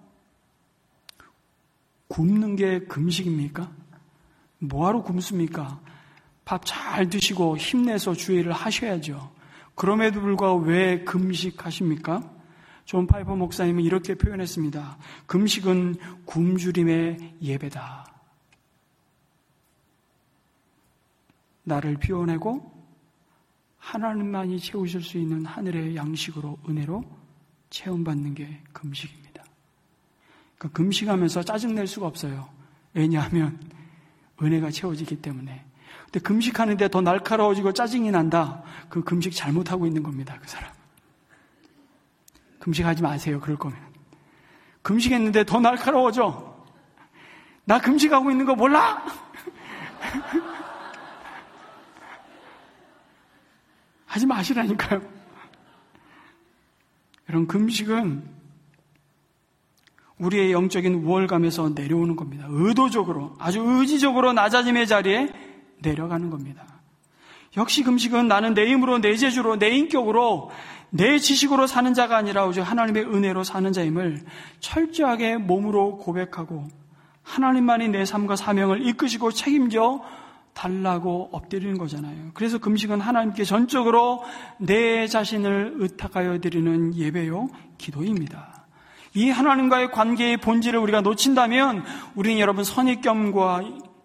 굶는 게 금식입니까? 뭐하러 굶습니까? 밥 잘 드시고 힘내서 주의를 하셔야죠. 그럼에도 불구하고 왜 금식하십니까? 존 파이퍼 목사님은 이렇게 표현했습니다. 금식은 굶주림의 예배다. 나를 비워내고 하나님만이 채우실 수 있는 하늘의 양식으로 은혜로 체험받는 게 금식입니다. 그러니까 금식하면서 짜증낼 수가 없어요. 왜냐하면 은혜가 채워지기 때문에. 근데 금식하는데 더 날카로워지고 짜증이 난다. 그 금식 잘못하고 있는 겁니다. 그 사람. 금식하지 마세요. 그럴 거면. 금식했는데 더 날카로워져. 나 금식하고 있는 거 몰라? 하지 마시라니까요. 이런 금식은 우리의 영적인 우월감에서 내려오는 겁니다. 의도적으로, 아주 의지적으로 낮아짐의 자리에 내려가는 겁니다. 역시 금식은 나는 내 힘으로, 내 재주로, 내 인격으로, 내 지식으로 사는 자가 아니라 오직 하나님의 은혜로 사는 자임을 철저하게 몸으로 고백하고 하나님만이 내 삶과 사명을 이끄시고 책임져 달라고 엎드리는 거잖아요. 그래서 금식은 하나님께 전적으로 내 자신을 의탁하여 드리는 예배요, 기도입니다. 이 하나님과의 관계의 본질을 우리가 놓친다면 우리는 여러분 선입견과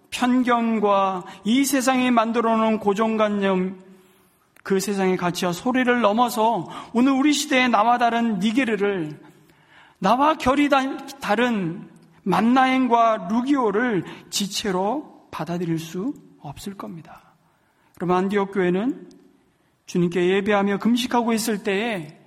편견과 이 세상이 만들어놓은 고정관념, 그 세상의 가치와 소리를 넘어서 오늘 우리 시대의 나와 다른 니게르를, 나와 결이 다른 만나행과 루기오를 지체로 받아들일 수 없을 겁니다. 그럼 안디옥 교회는 주님께 예배하며 금식하고 있을 때에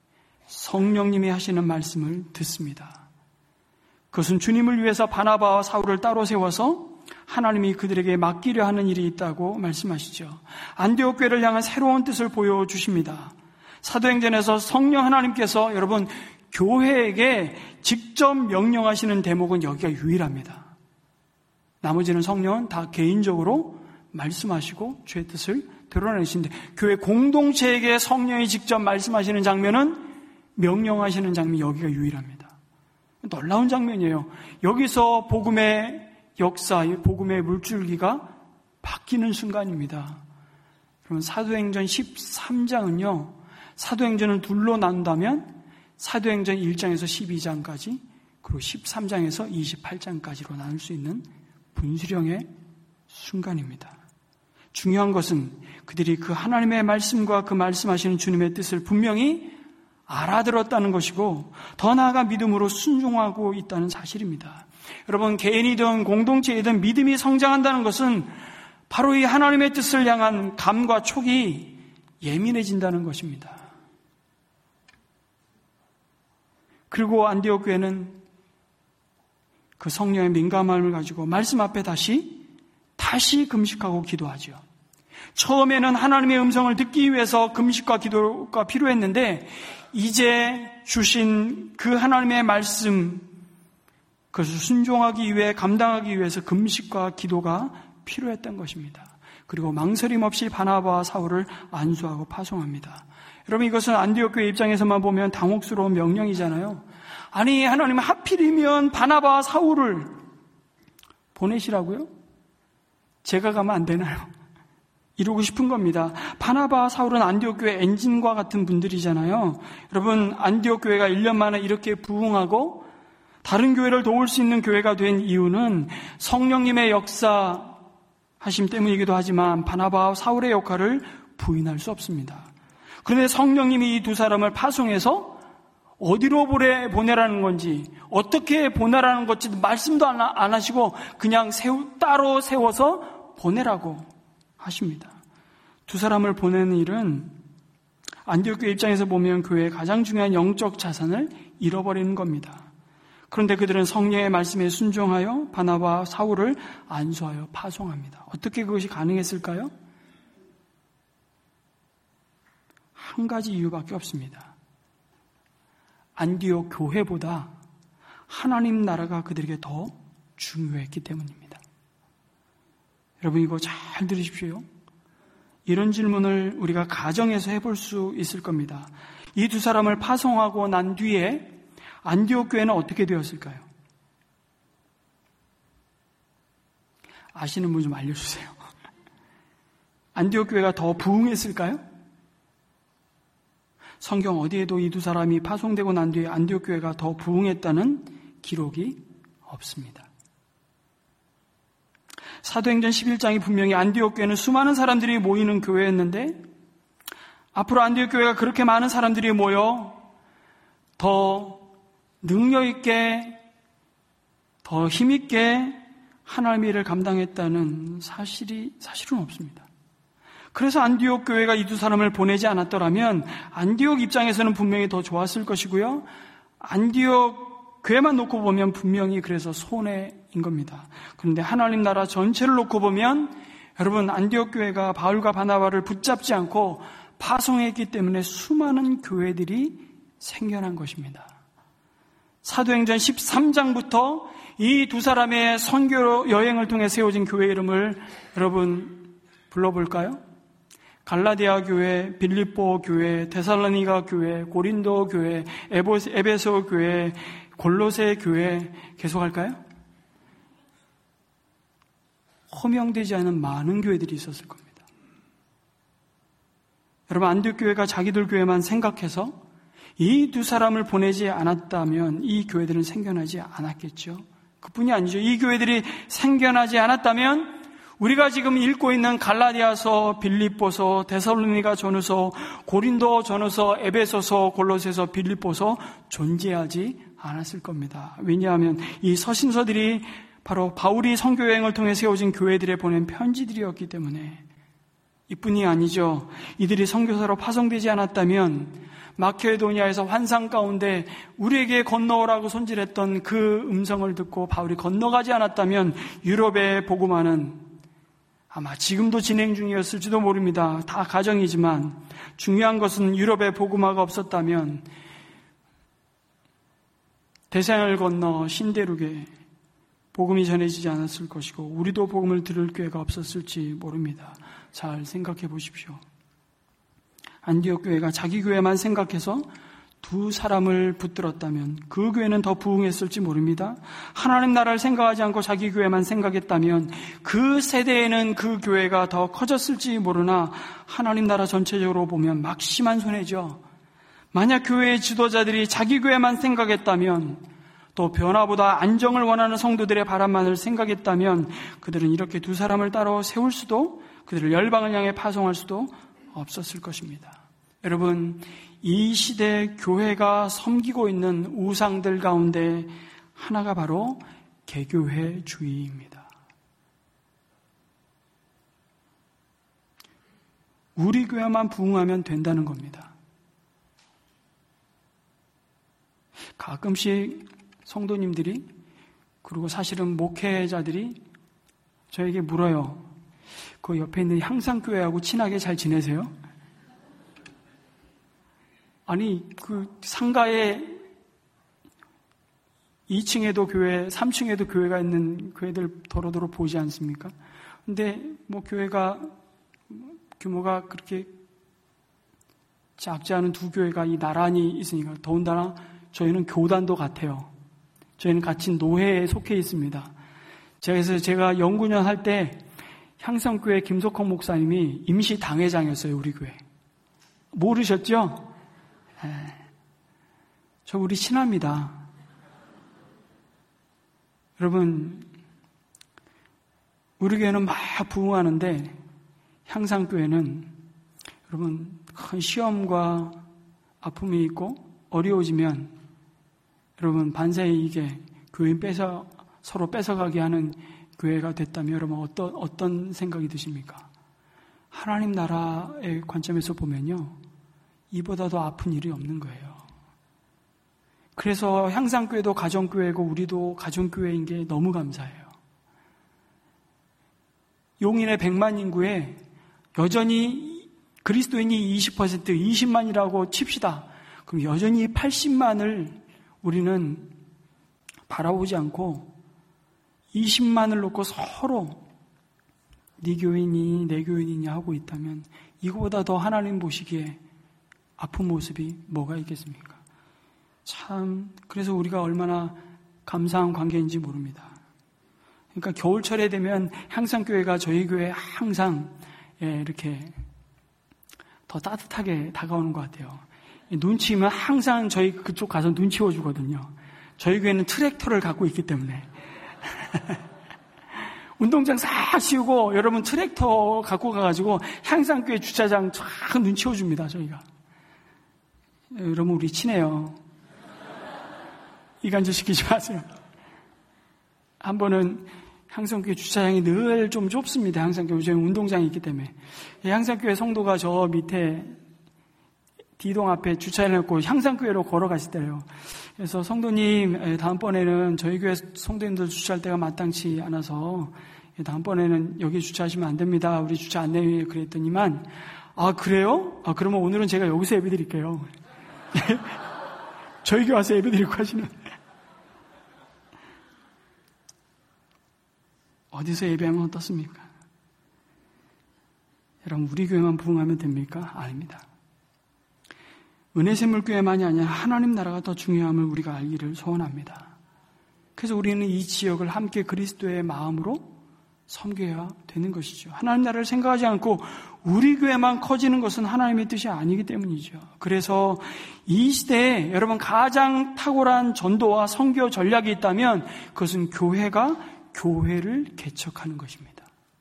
성령님이 하시는 말씀을 듣습니다. 그것은 주님을 위해서 바나바와 사울을 따로 세워서 하나님이 그들에게 맡기려 하는 일이 있다고 말씀하시죠. 안디옥 교회를 향한 새로운 뜻을 보여주십니다. 사도행전에서 성령 하나님께서 여러분 교회에게 직접 명령하시는 대목은 여기가 유일합니다. 나머지는 성령은 다 개인적으로 말씀하시고 주의 뜻을 드러내시는데, 교회 공동체에게 성령이 직접 말씀하시는 장면은, 명령하시는 장면이 여기가 유일합니다. 놀라운 장면이에요. 여기서 복음의 역사, 복음의 물줄기가 바뀌는 순간입니다. 그러면 사도행전 13장은요, 사도행전을 둘로 나눈다면 사도행전 1장에서 12장까지, 그리고 13장에서 28장까지로 나눌 수 있는 분수령의 순간입니다. 중요한 것은 그들이 그 하나님의 말씀과 그 말씀하시는 주님의 뜻을 분명히 알아들었다는 것이고, 더 나아가 믿음으로 순종하고 있다는 사실입니다. 여러분, 개인이든 공동체이든 믿음이 성장한다는 것은 바로 이 하나님의 뜻을 향한 감과 촉이 예민해진다는 것입니다. 그리고 안디옥 교회는 그 성령의 민감함을 가지고 말씀 앞에 다시 금식하고 기도하죠. 처음에는 하나님의 음성을 듣기 위해서 금식과 기도가 필요했는데, 이제 주신 그 하나님의 말씀, 그것을 순종하기 위해, 감당하기 위해서 금식과 기도가 필요했던 것입니다. 그리고 망설임 없이 바나바와 사울을 안수하고 파송합니다. 여러분, 이것은 안디옥 교회 입장에서만 보면 당혹스러운 명령이잖아요. 아니, 하나님 하필이면 바나바와 사울을 보내시라고요? 제가 가면 안 되나요? 이루고 싶은 겁니다. 바나바와 사울은 안디옥 교회 엔진과 같은 분들이잖아요. 여러분, 안디옥 교회가 1년 만에 이렇게 부흥하고 다른 교회를 도울 수 있는 교회가 된 이유는 성령님의 역사하심 때문이기도 하지만 바나바와 사울의 역할을 부인할 수 없습니다. 그런데 성령님이 이 두 사람을 파송해서 어디로 보내라는 건지, 어떻게 보내라는 건지 말씀도 안 하시고 그냥 따로 세워서 보내라고 하십니다. 두 사람을 보내는 일은 안디옥 교회 입장에서 보면 교회의 가장 중요한 영적 자산을 잃어버리는 겁니다. 그런데 그들은 성령의 말씀에 순종하여 바나바와 사울을 안수하여 파송합니다. 어떻게 그것이 가능했을까요? 한 가지 이유밖에 없습니다. 안디옥 교회보다 하나님 나라가 그들에게 더 중요했기 때문입니다. 여러분, 이거 잘 들으십시오. 이런 질문을 우리가 가정에서 해볼 수 있을 겁니다. 이 두 사람을 파송하고 난 뒤에 안디옥 교회는 어떻게 되었을까요? 아시는 분 좀 알려주세요. 안디옥 교회가 더 부흥했을까요? 성경 어디에도 이 두 사람이 파송되고 난 뒤에 안디옥 교회가 더 부흥했다는 기록이 없습니다. 사도행전 11장이 분명히 안디옥 교회는 수많은 사람들이 모이는 교회였는데 앞으로 안디옥 교회가 그렇게 많은 사람들이 모여 더 능력 있게 더 힘있게 하나님의 일을 감당했다는 사실은 없습니다. 그래서 안디옥 교회가 이 두 사람을 보내지 않았더라면 안디옥 입장에서는 분명히 더 좋았을 것이고요. 안디옥 교회만 놓고 보면 분명히 그래서 손해인 겁니다. 그런데 하나님 나라 전체를 놓고 보면 여러분 안디옥 교회가 바울과 바나바를 붙잡지 않고 파송했기 때문에 수많은 교회들이 생겨난 것입니다. 사도행전 13장부터 이 두 사람의 선교 여행을 통해 세워진 교회 이름을 여러분 불러볼까요? 갈라디아 교회, 빌립보 교회, 데살로니가 교회, 고린도 교회, 에베소 교회, 골로새 교회 계속할까요? 호명되지 않은 많은 교회들이 있었을 겁니다. 여러분 안디옥 교회가 자기들 교회만 생각해서 이 두 사람을 보내지 않았다면 이 교회들은 생겨나지 않았겠죠. 그뿐이 아니죠. 이 교회들이 생겨나지 않았다면 우리가 지금 읽고 있는 갈라디아서, 빌립보서, 데살로니가 전후서, 고린도 전후서, 에베소서, 골로새서, 빌립보서 존재하지 않았을 겁니다. 왜냐하면 이 서신서들이 바로 바울이 선교 여행을 통해 세워진 교회들에 보낸 편지들이었기 때문에 이뿐이 아니죠. 이들이 선교사로 파송되지 않았다면 마케도니아에서 환상 가운데 우리에게 건너오라고 손질했던 그 음성을 듣고 바울이 건너가지 않았다면 유럽의 복음화는 아마 지금도 진행 중이었을지도 모릅니다. 다 가정이지만 중요한 것은 유럽의 복음화가 없었다면 대서양을 건너 신대륙에 복음이 전해지지 않았을 것이고 우리도 복음을 들을 기회가 없었을지 모릅니다. 잘 생각해 보십시오. 안디옥 교회가 자기 교회만 생각해서 두 사람을 붙들었다면 그 교회는 더 부흥했을지 모릅니다. 하나님 나라를 생각하지 않고 자기 교회만 생각했다면 그 세대에는 그 교회가 더 커졌을지 모르나 하나님 나라 전체적으로 보면 막심한 손해죠. 만약 교회의 지도자들이 자기 교회만 생각했다면 또 변화보다 안정을 원하는 성도들의 바람만을 생각했다면 그들은 이렇게 두 사람을 따로 세울 수도 그들을 열방을 향해 파송할 수도 없었을 것입니다. 여러분 이 시대 교회가 섬기고 있는 우상들 가운데 하나가 바로 개교회주의입니다. 우리 교회만 부흥하면 된다는 겁니다. 가끔씩 성도님들이 그리고 사실은 목회자들이 저에게 물어요. 그 옆에 있는 향상교회하고 친하게 잘 지내세요? 아니 그 상가에 2층에도 교회, 3층에도 교회가 있는 교회들 도로도로 보지 않습니까? 근데 뭐 교회가 규모가 그렇게 작지 않은 두 교회가 이 나란히 있으니까 더군다나 저희는 교단도 같아요. 저희는 같이 노회에 속해 있습니다. 그래서 제가 연구년 할 때 향성교회 김석헌 목사님이 임시 당회장이었어요. 우리 교회. 모르셨죠? 저 우리 친합니다. 여러분 우리 교회는 막 부흥하는데 향상교회는 여러분 큰 시험과 아픔이 있고 어려워지면 여러분 반사에 이게 교인 서로 뺏어가게 하는 교회가 됐다면 여러분 어떤 생각이 드십니까? 하나님 나라의 관점에서 보면요 이보다도 아픈 일이 없는 거예요. 그래서 향상교회도 가정교회고 우리도 가정교회인 게 너무 감사해요. 용인의 100만 인구에 여전히 그리스도인이 20%, 20만이라고 칩시다. 그럼 여전히 80만을 우리는 바라보지 않고 20만을 놓고 서로 네 교인이 내 교인이냐 하고 있다면 이거보다 더 하나님 보시기에 아픈 모습이 뭐가 있겠습니까? 참 그래서 우리가 얼마나 감사한 관계인지 모릅니다. 그러니까 겨울철에 되면 향상교회가 저희 교회에 항상 이렇게 더 따뜻하게 다가오는 것 같아요. 눈치면 항상 저희 그쪽 가서 눈 치워주거든요. 저희 교회는 트랙터를 갖고 있기 때문에. 운동장 싹 치우고 여러분 트랙터 갖고 가가지고 향상교회 주차장 쫙 눈 치워줍니다, 저희가. 여러분 우리 친해요. 이간질 시키지 마세요. 한 번은 향상교회 주차장이 늘 좀 좁습니다. 향상교회 저희 운동장이 있기 때문에. 향상교회 성도가 저 밑에 D동 앞에 주차해놓고 향상교회로 걸어가실 때요. 그래서 성도님 다음번에는 저희 교회 성도님들 주차할 때가 마땅치 않아서 다음번에는 여기 주차하시면 안 됩니다. 우리 주차 안내위에 그랬더니만 아 그래요? 아 그러면 오늘은 제가 여기서 예배 드릴게요. 저희 교회 와서 예배 드리고 하시는. 어디서 예배하면 어떻습니까? 여러분 우리 교회만 부흥하면 됩니까? 아닙니다. 은혜샘물교회만이 아니라 하나님 나라가 더 중요함을 우리가 알기를 소원합니다. 그래서 우리는 이 지역을 함께 그리스도의 마음으로 섬겨야 되는 것이죠. 하나님 나라를 생각하지 않고 우리 교회만 커지는 것은 하나님의 뜻이 아니기 때문이죠. 그래서 이 시대에 여러분 가장 탁월한 전도와 선교 전략이 있다면 그것은 교회가 교회를 개척하는 것입니다.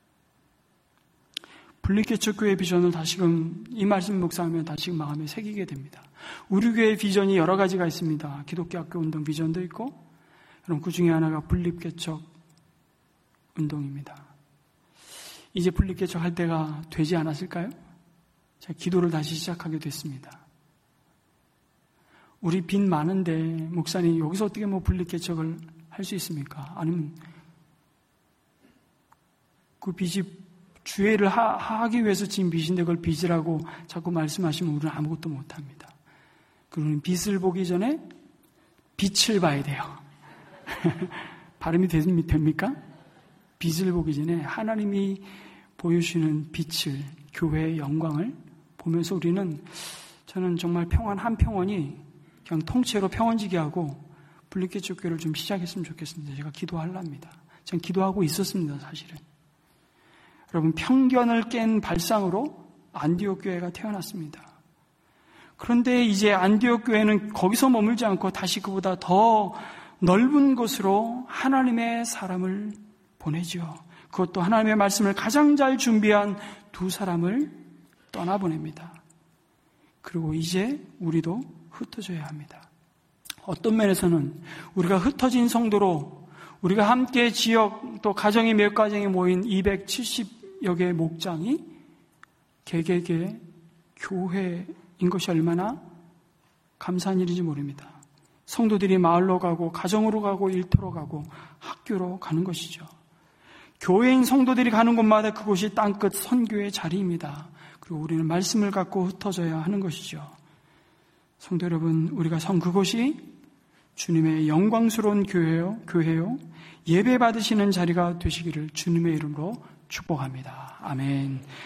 분립개척교회 비전을 다시금 이 말씀 묵상하면 다시금 마음에 새기게 됩니다. 우리 교회의 비전이 여러 가지가 있습니다. 기독교 학교 운동 비전도 있고 그럼 그 중에 하나가 분립개척 운동입니다. 이제 분립개척 할 때가 되지 않았을까요? 제가 기도를 다시 시작하게 됐습니다. 우리 빚 많은데 목사님 여기서 어떻게 분립개척을 할 수 있습니까? 아니면 그 빚이 주회를 하기 위해서 지은 빚인데 그걸 빚이라고 자꾸 말씀하시면 우리는 아무것도 못합니다. 그러면 빚을 보기 전에 빛을 봐야 돼요. 발음이 됩니까? 빛을 보기 전에 하나님이 보여주시는 빛을, 교회의 영광을 보면서 저는 정말 평안 한 평원이 그냥 통째로 평원지게 하고 분립개척교회를 좀 시작했으면 좋겠습니다. 제가 기도하려합니다. 제가 기도하고 있었습니다, 사실은. 여러분 편견을 깬 발상으로 안디옥 교회가 태어났습니다. 그런데 이제 안디옥 교회는 거기서 머물지 않고 다시 그보다 더 넓은 곳으로 하나님의 사람을 보내죠. 그것도 하나님의 말씀을 가장 잘 준비한 두 사람을 떠나보냅니다. 그리고 이제 우리도 흩어져야 합니다. 어떤 면에서는 우리가 흩어진 성도로 우리가 함께 지역 또 가정이 몇 가정이 모인 270여 개의 목장이 개개개 교회인 것이 얼마나 감사한 일인지 모릅니다. 성도들이 마을로 가고 가정으로 가고 일터로 가고 학교로 가는 것이죠. 교회인 성도들이 가는 곳마다 그곳이 땅끝 선교의 자리입니다. 그리고 우리는 말씀을 갖고 흩어져야 하는 것이죠. 성도 여러분, 우리가 선 그곳이 주님의 영광스러운 교회요. 예배 받으시는 자리가 되시기를 주님의 이름으로 축복합니다. 아멘.